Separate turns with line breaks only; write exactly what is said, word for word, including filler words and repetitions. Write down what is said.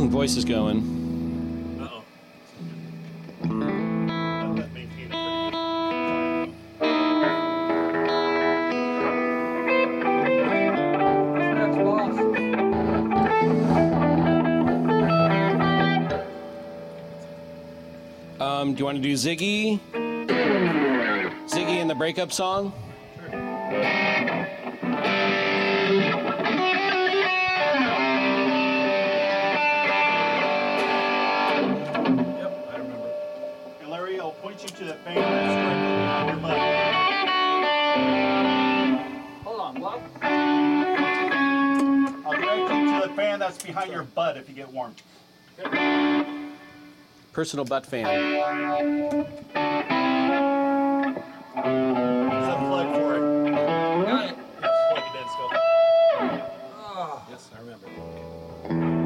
some voices going.
Uh-oh. Let that maintain a pretty
Um, do you want to do Ziggy? Ziggy and the breakup song?
Sure. Yep, I remember. Hey, Larry, I'll point you to the fan that's directly behind your butt.
Hold on, what?
I'll direct you to the fan that's behind your butt if you get warm.
Personal butt fan.
There's a plug for it.
Got it.
Yes, plug it in still.
Oh.
Yes, I remember.